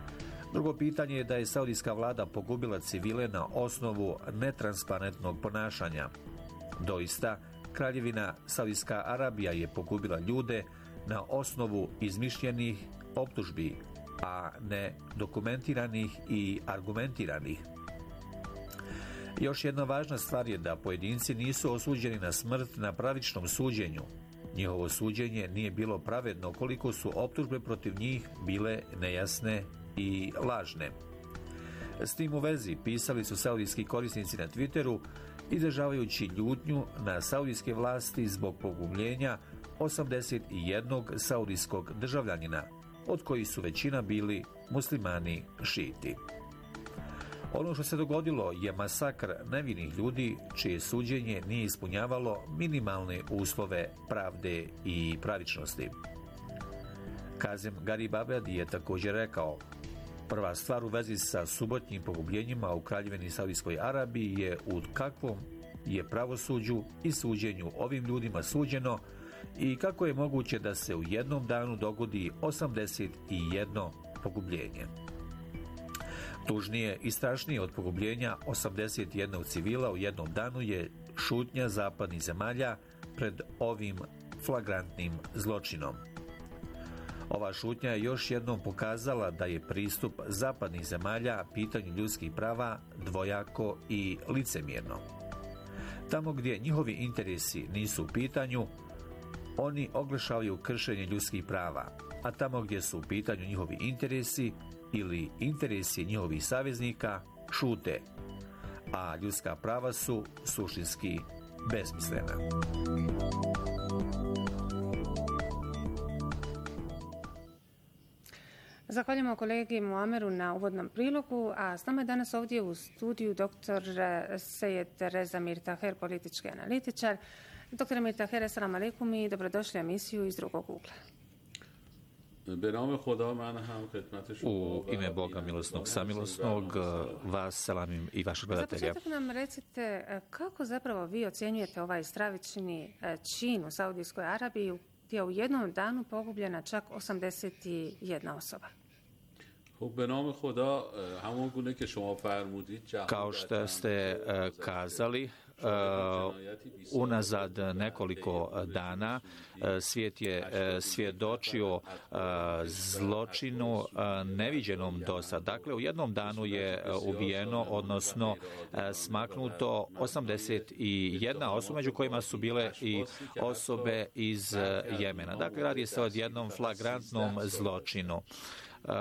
Drugo pitanje je da je saudijska vlada pogubila civile na osnovu netransparentnog ponašanja. Doista, Kraljevina Saudijska Arabija je pogubila ljude na osnovu izmišljenih optužbi, a ne dokumentiranih i argumentiranih. Još jedna važna stvar je da pojedinci nisu osuđeni na smrt na pravičnom suđenju. Njihovo suđenje nije bilo pravedno koliko su optužbe protiv njih bile nejasne i lažne. S tim u vezi pisali su saudijski korisnici na Twitteru, izražavajući ljutnju na saudijske vlasti zbog pogubljenja osamdeset jednog saudijskog državljanina, od kojih su većina bili muslimani šiti. Ono što se dogodilo je masakr nevinih ljudi čije suđenje nije ispunjavalo minimalne uslove pravde i pravičnosti. Kazem Garib Abadi je također rekao: prva stvar u vezi sa subotnjim pogubljenjima u Kraljevini Saudijskoj Arabiji je u kakvom je pravosuđu i suđenju ovim ljudima suđeno i kako je moguće da se u jednom danu dogodi osamdeset jedno pogubljenje. Tužnije i strašnije od pogubljenja osamdeset jednog civila u jednom danu je šutnja zapadnih zemalja pred ovim flagrantnim zločinom. Ova šutnja je još jednom pokazala da je pristup zapadnih zemalja pitanju ljudskih prava dvojako i licemjerno. Tamo gdje njihovi interesi nisu u pitanju, oni oglašavaju kršenje ljudskih prava, a tamo gdje su u pitanju njihovi interesi ili interesi njihovih saveznika, šute, a ljudska prava su suštinski besmislena. Zahvaljujemo kolegi Muameru na uvodnom prilogu, a s nama je danas ovdje u studiju doktor Sejed Reza Mirtaher, politički analitičar. Doktor Mirtaher, assalamu alaikum i dobrodošli u emisiju iz drugog ugla. U ime Boga milosnog samilosnog, vas selamim i vašeg gledatelja. Za početak nam recite kako zapravo vi ocjenjujete ovaj stravični čin u Saudijskoj Arabiji gdje je u jednom danu pogubljena čak osamdeset jedna osoba. Kao što ste kazali, unazad nekoliko dana svijet je svjedočio zločinu neviđenom do sad. Dakle, u jednom danu je ubijeno, odnosno smaknuto osamdeset jedna osoba, među kojima su bile i osobe iz Jemena. Dakle, radi se o jednom flagrantnom zločinu. Uh,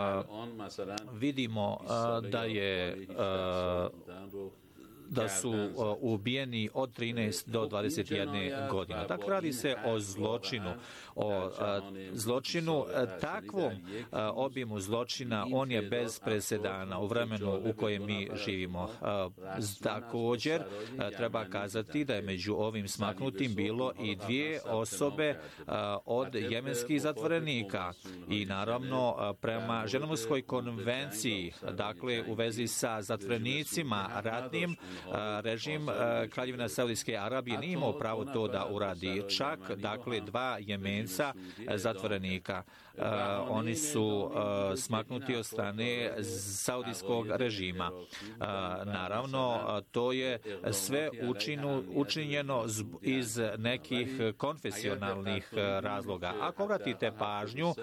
vidimo uh, da je uh, da su uh, ubijeni od trinaest do dvadeset jedne godine. Dakle, radi se o zločinu. O uh, zločinu uh, takvom uh, obimu zločina, on je bez presedana u vremenu u kojem mi živimo. Uh, također, uh, treba kazati da je među ovim smaknutim bilo i dvije osobe uh, od jemenskih zatvorenika i naravno uh, prema Ženevskoj konvenciji, dakle u vezi sa zatvorenicima ratnim, režim Kraljevina Saudijske Arabije nije imao pravo to da uradi. Čak, dakle, dva Jemenca zatvorenika. Oni su smaknuti od strane saudijskog režima. Naravno, to je sve učinu, učinjeno iz nekih konfesionalnih razloga. Ako obratite pažnju,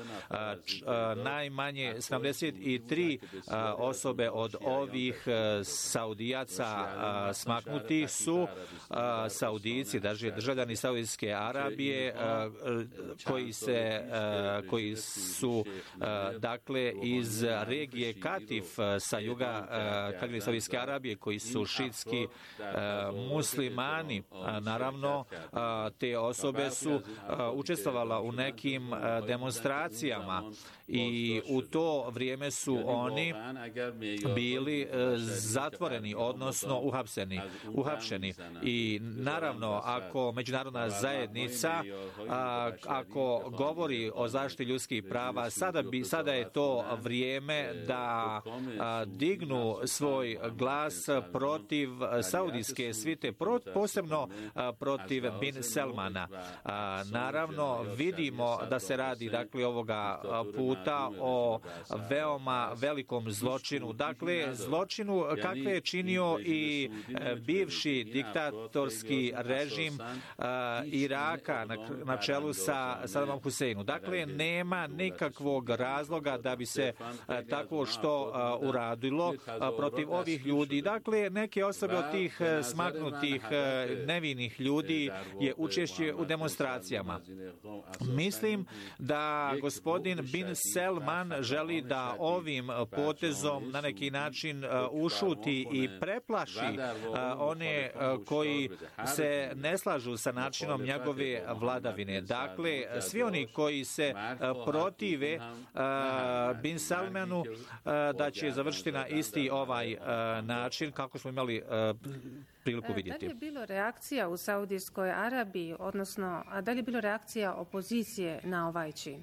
najmanje sedamdeset tri osobe od ovih Saudijaca smaknuti su a, Saudijci, državljani Saudijske Arabije, a, koji se a, koji su a, dakle iz regije Katif sa juga Kraljevine Saudijske Arabije, koji su šitski a, muslimani. A, naravno, a, te osobe su a, učestvovala u nekim a, demonstracijama i u to vrijeme su oni bili a, zatvoreni, odnosno uhapseni, uhapšeni. I naravno, ako međunarodna zajednica a, ako govori o zaštiti ljudskih prava, sada, bi, sada je to vrijeme da a, dignu svoj glas protiv saudijske svite, pro, posebno a, protiv bin Selmana. A, naravno, vidimo da se radi dakle ovoga puta o veoma velikom zločinu. Dakle, zločinu kakve je činio i bivši diktatorski režim Iraka na, na čelu sa Saddamom Huseinu. Dakle, nema nikakvog razloga da bi se tako što uradilo protiv ovih ljudi. Dakle, neke osobe od tih smaknutih nevinih ljudi je učešće u demonstracijama. Mislim da gospodin bin Selman želi da ovim potezom na neki način ušuti i preplaši one koji se ne slažu sa načinom njegove vladavine. Dakle, svi oni koji se protive bin Salmanu da će završiti na isti ovaj način kako smo imali priliku vidjeti. Da li je bilo reakcija u Saudijskoj Arabiji, odnosno da li je bilo reakcija opozicije na ovaj čin?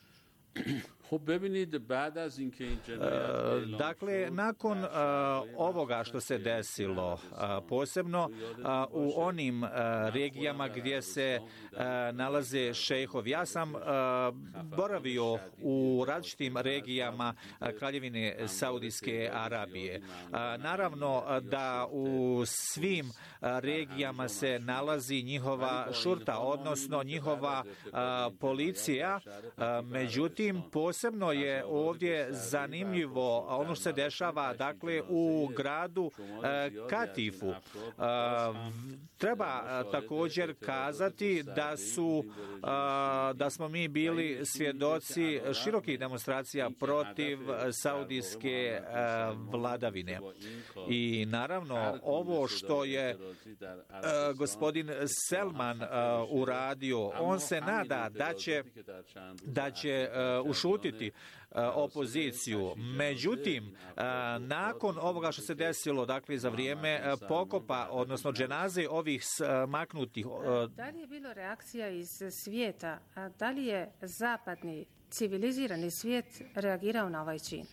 Dakle, nakon uh, ovoga što se desilo, uh, posebno uh, u onim uh, regijama gdje se uh, nalaze šejhovi, ja sam uh, boravio u različitim regijama uh, Kraljevine Saudijske Arabije. Uh, naravno da u svim uh, regijama se nalazi njihova šurta, odnosno njihova uh, policija, uh, međutim, posebno je ovdje zanimljivo ono što se dešava dakle u gradu e, Katifu. E, treba e, također kazati da su e, da smo mi bili svjedoci širokih demonstracija protiv saudijske e, vladavine. I naravno ovo što je e, gospodin Selman e, uradio, on se nada da će da će e, ušutiti opoziciju. Međutim, nakon ovoga što se desilo, dakle, za vrijeme pokopa, odnosno dženaze ovih maknutih... Da li je bilo reakcija iz svijeta? Da li je zapadni civilizirani svijet reagirao na ovaj čin?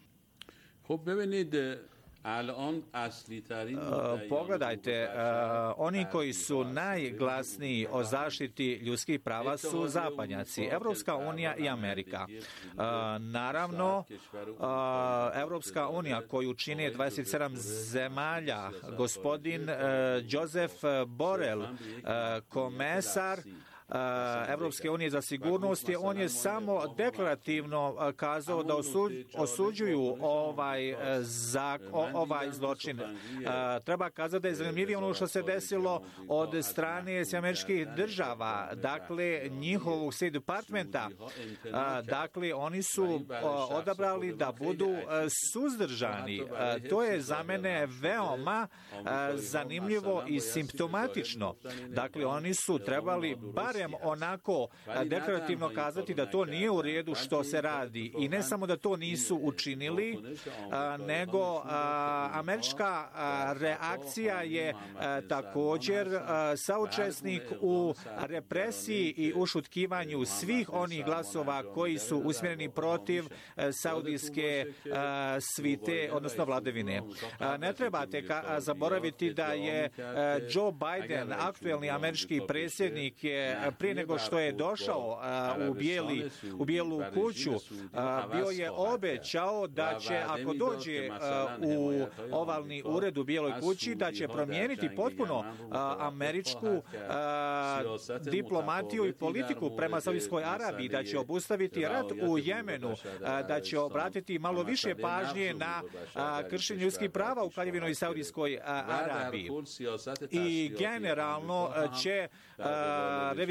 Pogledajte, oni koji su najglasniji o zaštiti ljudskih prava su zapadnjaci, Evropska unija i Amerika. Naravno, Evropska unija koju čini dvadeset sedam zemalja, gospodin Josef Borrell, komesar Evropske unije za sigurnost, je on je samo deklarativno kazao da osuđuju ovaj zak, ovaj zločin. Treba kazati da je zanimljivije ono što se desilo od strane američkih država, dakle njihovog State Departmenta. Dakle, oni su odabrali da budu suzdržani. To je za mene veoma zanimljivo i simptomatično. Dakle, oni su trebali bar onako deklarativno kazati da to nije u redu što se radi i ne samo da to nisu učinili, nego američka reakcija je također saučesnik u represiji i ušutkivanju svih onih glasova koji su usmjereni protiv saudijske svite, odnosno vladavine. Ne trebate zaboraviti da je Joe Biden, aktuelni američki predsjednik, je prije nego što je došao u, bijeli, u bijelu kuću, bio je obećao da će, ako dođe u ovalni ured u bijeloj kući, da će promijeniti potpuno američku diplomatiju i politiku prema Saudijskoj Arabiji, da će obustaviti rat u Jemenu, da će obratiti malo više pažnje na kršenje ljudskih prava u Kraljevinoj i Saudijskoj Arabiji. I generalno će revizija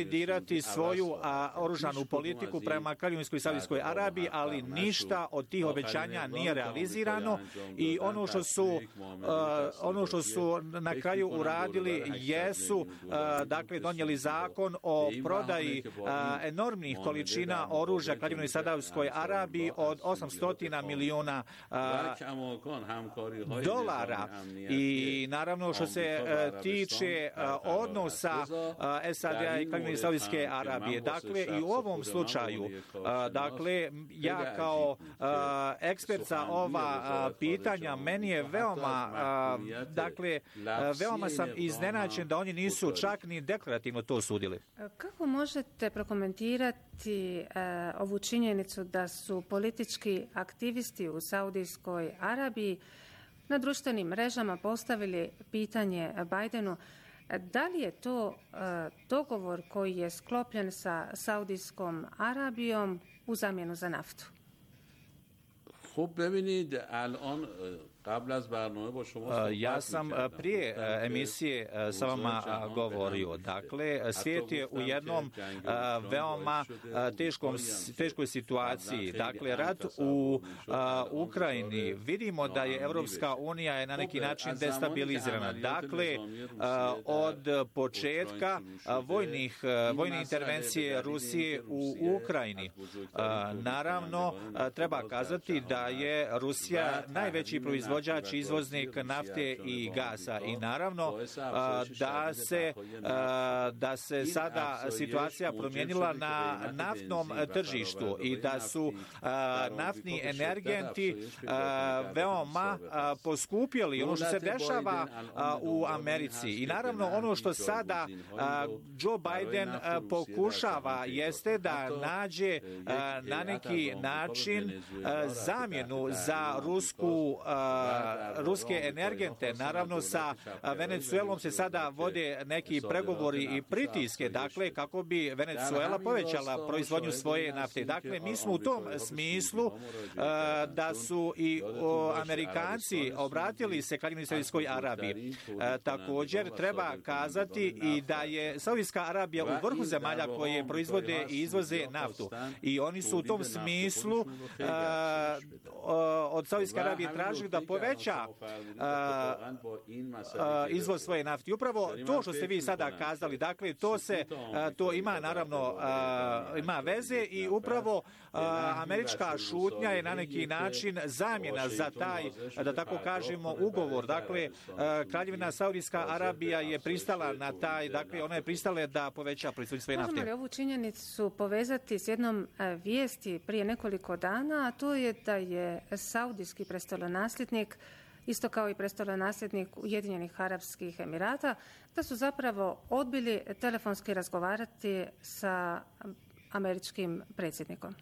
revidirati svoju a, oružanu politiku prema Kraljevskoj Saudijskoj Arabiji, ali ništa od tih obećanja nije realizirano i ono što su uh, ono što su na kraju uradili jesu uh, dakle donijeli zakon o prodaji uh, enormnih količina oružja Kraljevnoj Saudijskoj Arabiji od osamsto milijuna uh, dolara i naravno što se uh, tiče uh, odnosa uh, S A D-a i Kraljevine Saudijske Arabije. Dakle, i u ovom slučaju, uh, dakle, ja kao uh, ekspert za ova uh, pitanja, meni je veoma, uh, dakle, uh, veoma sam iznenađen da oni nisu čak ni deklarativno to osudili. Kako možete prokomentirati uh, ovu činjenicu da su politički aktivisti u Saudijskoj Arabiji na društvenim mrežama postavili pitanje Bajdenu da li je to uh, dogovor koji je sklopljen sa Saudijskom Arabijom u zamjenu za naftu? خب ببینید الان قبل از برنامه با شما Ja sam prije emisije sa vama govorio. Dakle, svijet je u jednom veoma teškom, teškoj situaciji. Dakle, rat u Ukrajini. Vidimo da je Evropska unija je na neki način destabilizirana. Dakle, od početka vojnih, vojne intervencije Rusije u Ukrajini. Naravno, treba kazati da je Rusija najveći proizvođač izvoznik nafte i gasa i naravno da se da se sada situacija promijenila na naftnom tržištu i da su naftni energenti veoma poskupjeli ono što se dešava u Americi i naravno ono što sada Joe Biden pokušava jeste da nađe na neki način zamjenu za rusku ruske energente. Naravno sa Venezuelom se sada vode neki pregovori i pritiske, dakle kako bi Venezuela povećala proizvodnju svoje nafte. Dakle, mi smo u tom smislu da su i Amerikanci obratili se Kraljevini Saudijskoj Arabiji. Također treba kazati i da je Saudijska Arabija u vrhu zemalja koje proizvode i izvoze naftu i oni su u tom smislu od Saudijske Arabije tražili da poveća izvoz svoje nafte. I upravo to što ste vi sada kazali, dakle, to se, to ima naravno, ima veze i upravo američka šutnja je na neki način zamjena za taj, da tako kažemo, ugovor. Dakle, Kraljevina Saudijska Arabija je pristala na taj, dakle, ona je pristala da poveća proizvodnju svoje nafte. Možemo li ovu činjenicu povezati s jednom vijesti prije nekoliko dana, a to je da je saudijski prestolonasljednik, isto kao i prestolonasljednik Ujedinjenih Arapskih Emirata, da su zapravo odbili telefonski razgovarati sa američkim predsjednikom.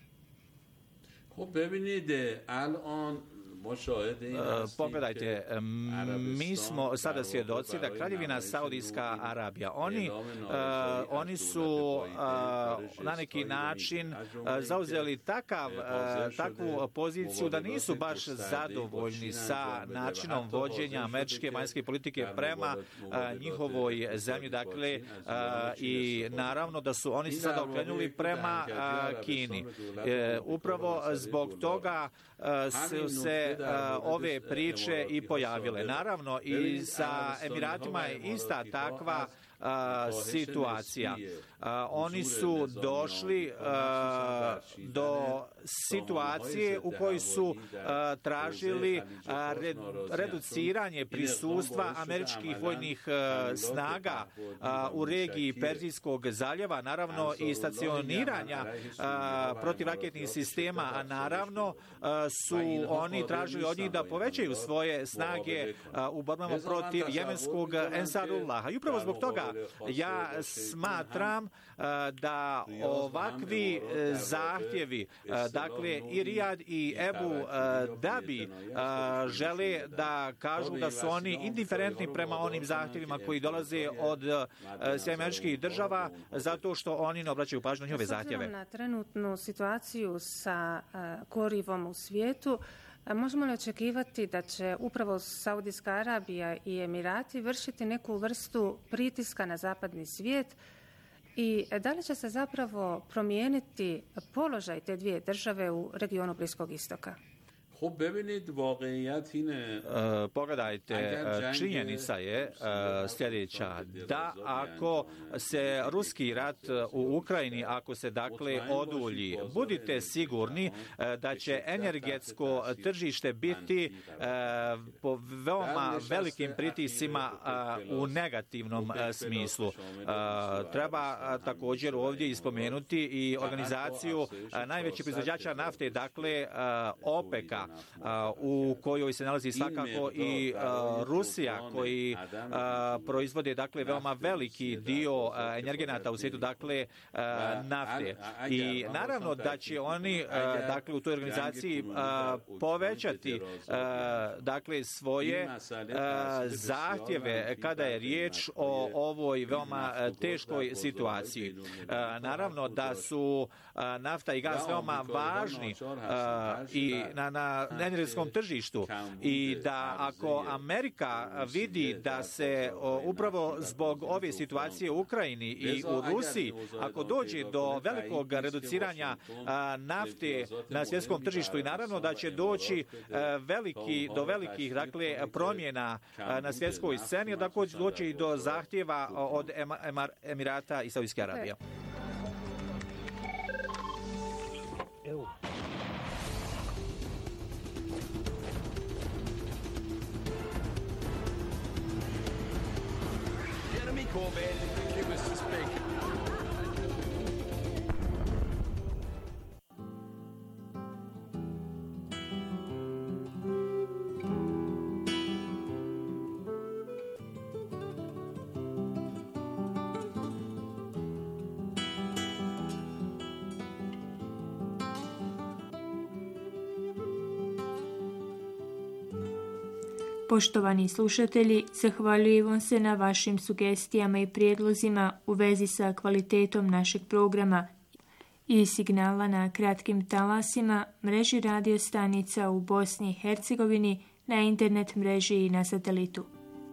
Pogledajte, mi smo sada svjedoci da Kraljevina Saudijska Arabija, oni, uh, oni su uh, na neki način uh, zauzeli takav, uh, takvu poziciju da nisu baš zadovoljni sa načinom vođenja američke vanjske politike prema uh, njihovoj zemlji. Dakle, uh, i naravno da su oni se sada okrenuli prema uh, Kini. Uh, upravo zbog toga uh, su se Uh, ove priče i pojavile. Naravno i sa Emiratima je ista takva uh, situacija. Uh, oni su došli uh, do situacije u kojoj su uh, tražili uh, red, reduciranje prisustva američkih vojnih uh, snaga uh, u regiji Perzijskog zaljeva, naravno i stacioniranja uh, protivraketnih sistema, a naravno uh, su oni tražili od njih da povećaju svoje snage uh, u borbama protiv jemenskog Ensarullaha. I upravo zbog toga ja smatram uh, da ovakvi uh, zahtjevi, uh, dakle i Rijad i Ebu uh, Dabi uh, žele da kažu da su oni indiferentni prema onim zahtjevima koji dolaze od uh, Sjedinjenih Američkih Država zato što oni ne obraćaju pažnju na njihove zahtjeve. Na trenutnu situaciju sa uh, gorivom u svijetu, možemo li očekivati da će upravo Saudijska Arabija i Emirati vršiti neku vrstu pritiska na zapadni svijet I da li će se zapravo promijeniti položaj te dvije države u regionu Bliskog istoka? خب ببینید واقعیت اینه Pogledajte, činjenica je sljedeća, da ako se ruski rat u Ukrajini, ako se dakle odulji, budite sigurni da će energetsko tržište biti po veoma velikim pritiscima u negativnom smislu. Treba također ovdje ispomenuti i organizaciju najvećih proizvođača nafte, dakle OPEC-a, u kojoj se nalazi svakako i Rusija, koji proizvode dakle veoma veliki dio energenata u svijetu, dakle nafte. I naravno da će oni dakle u toj organizaciji povećati dakle svoje zahtjeve kada je riječ o ovoj veoma teškoj situaciji. Naravno da su nafta i gas veoma važni i na, na energetskom tržištu i da ako Amerika vidi da se upravo zbog ove situacije u Ukrajini i u Rusiji, ako dođe do velikog reduciranja nafte na svjetskom tržištu, i naravno da će doći veliki, do velikih dakle, promjena na svjetskoj sceni, da će doći i do zahtjeva od Emirata i Saudijske Arabije. Evo. Enemy Corvette, give us the speak. Poštovani slušatelji, zahvaljujem vam se na vašim sugestijama i prijedlozima u vezi sa kvalitetom našeg programa i signala na kratkim talasima, mreži radio stanica u Bosni i Hercegovini, na internet mreži i na satelitu.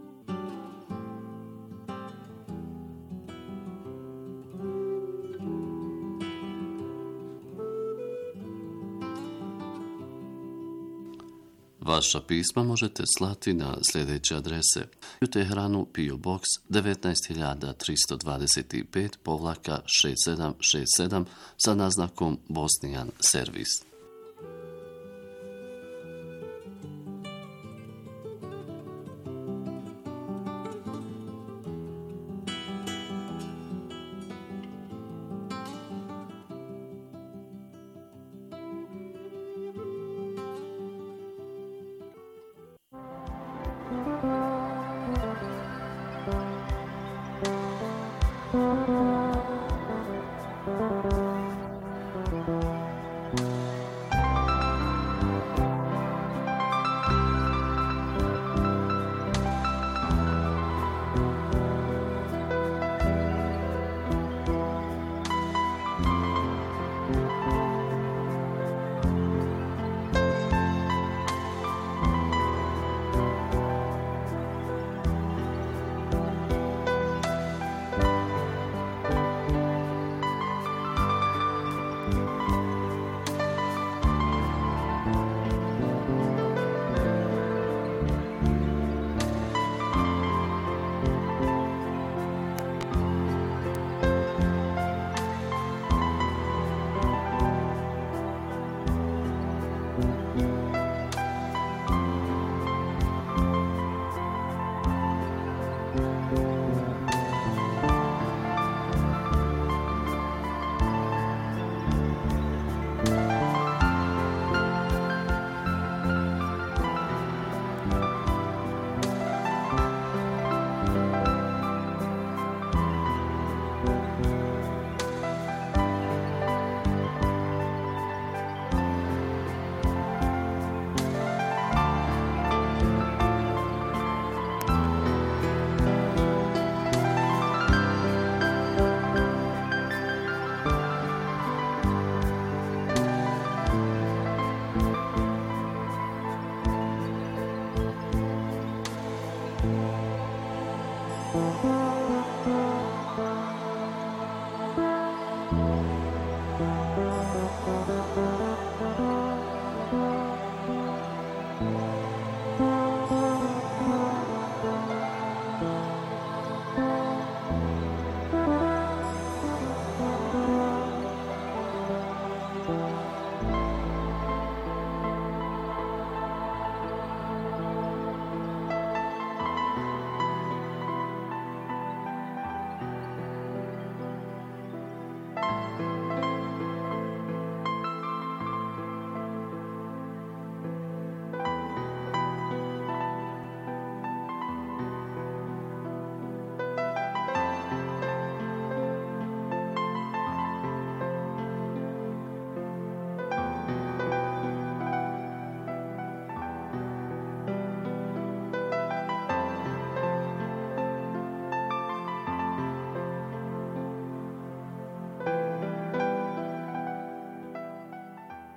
Vaša pisma možete slati na sljedeće adrese: u Teheranu P O Box devetnaest hiljada tristo dvadeset pet povlaka šest sedam šest sedam sa naznakom Bosnijan servis.